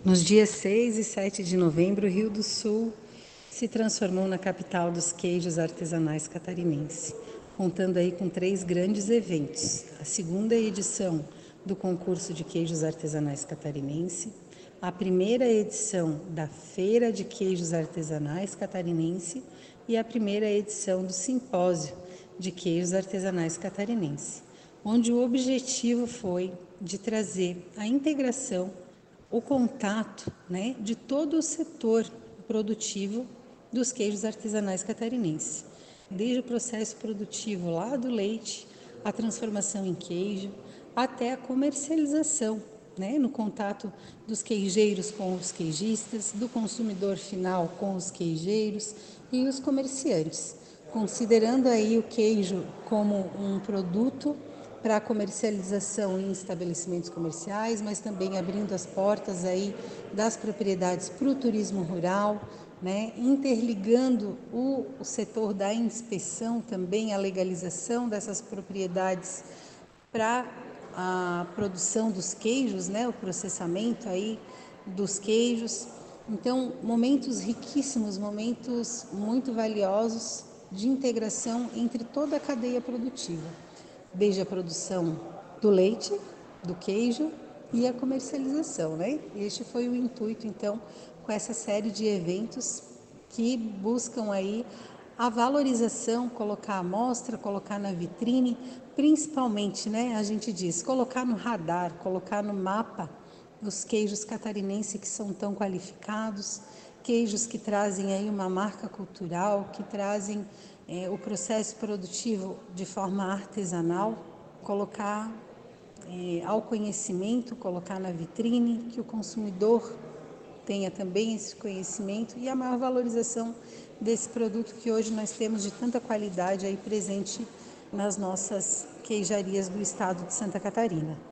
Nos dias 6 e 7 de novembro, o Rio do Sul se transformou na capital dos queijos artesanais catarinense, contando aí com 3 grandes eventos. A segunda edição do concurso de queijos artesanais catarinense, a primeira edição da Feira de Queijos Artesanais Catarinense e a primeira edição do Simpósio de Queijos Artesanais Catarinense, onde o objetivo foi de trazer a integração, o contato, de todo o setor produtivo dos queijos artesanais catarinenses, desde o processo produtivo lá do leite, a transformação em queijo, até a comercialização, no contato dos queijeiros com os queijistas, do consumidor final com os queijeiros e os comerciantes, considerando aí o queijo como um produto para a comercialização em estabelecimentos comerciais, mas também abrindo as portas aí das propriedades para o turismo rural, interligando o setor da inspeção também, a legalização dessas propriedades para a produção dos queijos, o processamento aí dos queijos. Então, momentos riquíssimos, momentos muito valiosos de integração entre toda a cadeia produtiva, desde a produção do leite, do queijo e a comercialização, Este foi o intuito, então, com essa série de eventos que buscam aí a valorização, colocar à mostra, colocar na vitrine, principalmente, a gente diz, colocar no radar, colocar no mapa os queijos catarinenses que são tão qualificados, queijos que trazem aí uma marca cultural, que trazem o processo produtivo de forma artesanal, colocar ao conhecimento, colocar na vitrine, que o consumidor tenha também esse conhecimento e a maior valorização desse produto que hoje nós temos de tanta qualidade aí presente nas nossas queijarias do estado de Santa Catarina.